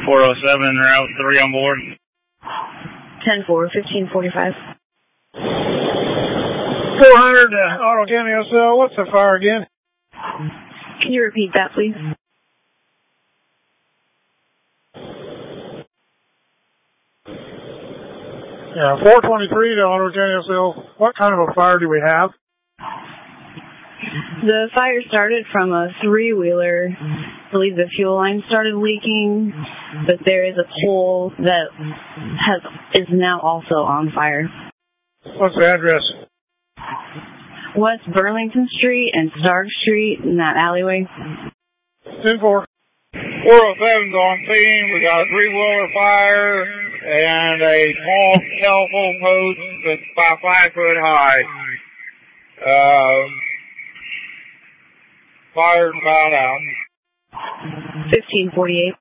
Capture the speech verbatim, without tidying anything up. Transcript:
four oh seven, route three on board. ten four, fifteen forty-five. four hundred, uh, Ottawa County S L, what's the fire again? Can you repeat that, please? Yeah, four twenty-three to Ottawa County S L. What kind of a fire do we have? The fire started from a three-wheeler. I believe the fuel line started leaking, but there is a pole that has is now also on fire. What's the address? West Burlington Street and Stark Street in that alleyway. ten four. four oh seven's on scene. We got a three-wheeler fire and a small telephone post that's about five foot high. Uh, fire's about out. fifteen forty-eight.